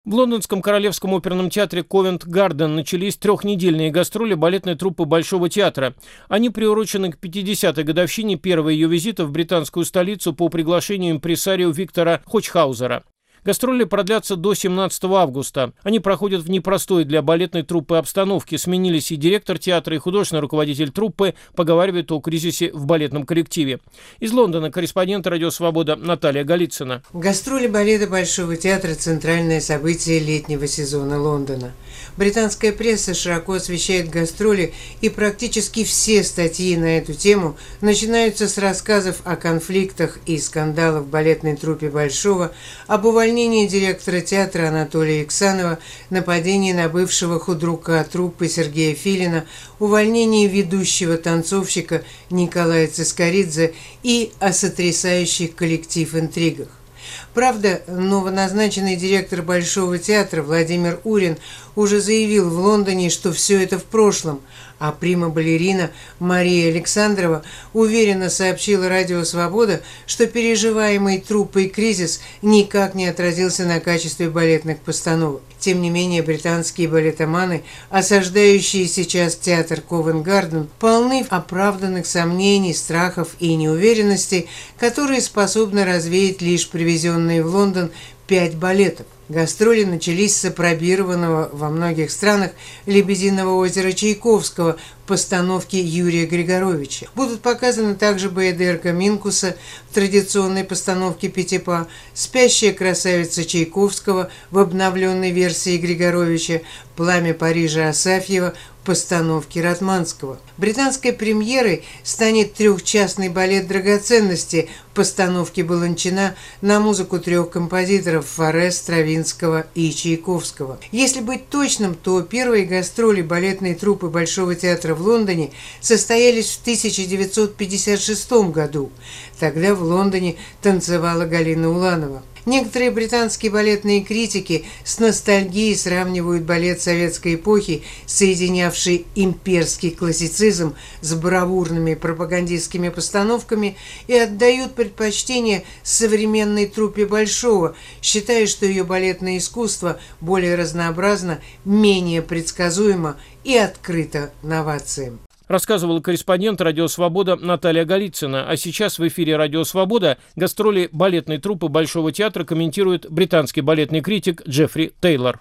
В лондонском Королевском оперном театре Ковент-Гарден начались трехнедельные гастроли балетной труппы Большого театра. Они приурочены к 50-й годовщине первого ее визита в британскую столицу по приглашению импресарио Виктора Хочхаузера. Гастроли продлятся до 17 августа. Они проходят в непростой для балетной труппы обстановке. Сменились и директор театра, и художественный руководитель труппы. Поговаривают о кризисе в балетном коллективе. Из Лондона корреспондент «Радио Свобода» Наталья Голицына. Гастроли балета Большого театра – центральное событие летнего сезона Лондона. Британская пресса широко освещает гастроли, и практически все статьи на эту тему начинаются с рассказов о конфликтах и скандалах в балетной труппе Большого, об увольнении директора театра Анатолия Иксанова, нападении на бывшего худрука труппы Сергея Филина, увольнении ведущего танцовщика Николая Цискоридзе и о сотрясающих коллектив интригах. Правда, новоназначенный директор Большого театра Владимир Урин уже заявил в Лондоне, что все это в прошлом, а прима-балерина Мария Александрова уверенно сообщила «Радио Свобода», что переживаемый труппой кризис никак не отразился на качестве балетных постановок. Тем не менее, британские балетоманы, осаждающие сейчас театр Ковент-Гарден, полны оправданных сомнений, страхов и неуверенностей, которые способны развеять лишь привезенные в Лондон 5 балетов. Гастроли начались с апробированного во многих странах «Лебединого озера» Чайковского в постановке Юрия Григоровича. Будут показаны также Баядерка Минкуса в традиционной постановке Петипа, «Спящая красавица» Чайковского в обновленной версии Григоровича, «Пламя Парижа» Асафьева в постановке Ратманского. Британской премьерой станет трехчастный балет «Драгоценности» в постановке Баланчина на музыку 3 композиторов Форре, Стравинского и Чайковского. Если быть точным, то первые гастроли балетной труппы Большого театра в Лондоне состоялись в 1956 году. Тогда в Лондоне танцевала Галина Уланова. Некоторые британские балетные критики с ностальгией сравнивают балет советской эпохи, соединявший имперский классицизм с бравурными пропагандистскими постановками, и отдают предпочтение современной труппе Большого, считая, что ее балетное искусство более разнообразно, менее предсказуемо и открыто новациям. Рассказывала корреспондент «Радио Свобода» Наталья Голицына. А сейчас в эфире «Радио Свобода» гастроли балетной труппы Большого театра комментирует британский балетный критик Джеффри Тейлор.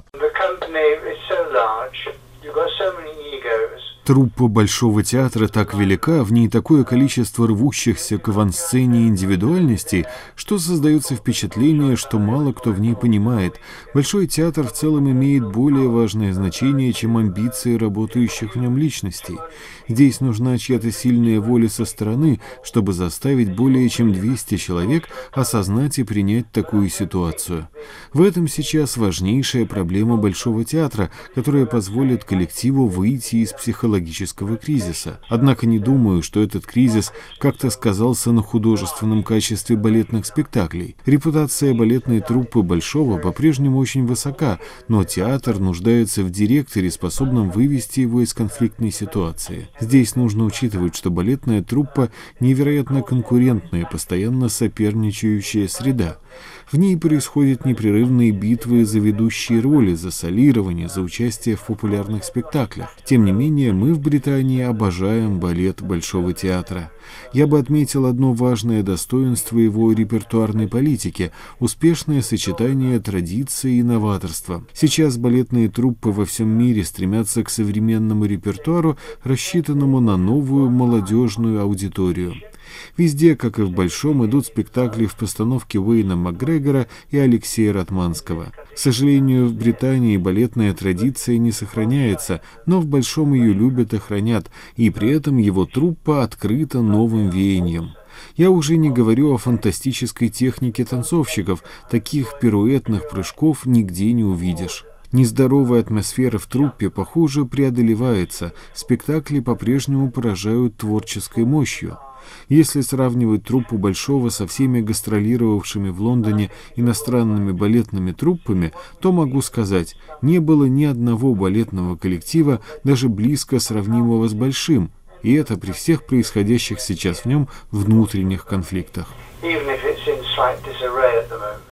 Труппа Большого театра так велика, в ней такое количество рвущихся к авансцене индивидуальностей, что создается впечатление, что мало кто в ней понимает. Большой театр в целом имеет более важное значение, чем амбиции работающих в нем личностей. Здесь нужна чья-то сильная воля со стороны, чтобы заставить более чем 200 человек осознать и принять такую ситуацию. В этом сейчас важнейшая проблема Большого театра, которая позволит коллективу выйти из психологического кризиса. Однако не думаю, что этот кризис как-то сказался на художественном качестве балетных спектаклей. Репутация балетной труппы Большого по-прежнему очень высока, но театр нуждается в директоре, способном вывести его из конфликтной ситуации. Здесь нужно учитывать, что балетная труппа невероятно конкурентная, постоянно соперничающая среда. В ней происходят непрерывные битвы за ведущие роли, за солирование, за участие в популярных спектаклях. Тем не менее, мы в Британии обожаем балет Большого театра. Я бы отметил одно важное достоинство его репертуарной политики – успешное сочетание традиции и новаторства. Сейчас балетные труппы во всем мире стремятся к современному репертуару, рассчитанному на новую молодежную аудиторию. Везде, как и в Большом, идут спектакли в постановке Уэйна Макгрегора и Алексея Ратманского. К сожалению, в Британии балетная традиция не сохраняется, но в Большом ее любят и хранят, и при этом его труппа открыта новым веяниям. Я уже не говорю о фантастической технике танцовщиков, таких пируэтных прыжков нигде не увидишь. Нездоровая атмосфера в труппе, похоже, преодолевается, спектакли по-прежнему поражают творческой мощью. Если сравнивать труппу Большого со всеми гастролировавшими в Лондоне иностранными балетными труппами, то могу сказать, не было ни одного балетного коллектива, даже близко сравнимого с Большим, и это при всех происходящих сейчас в нем внутренних конфликтах.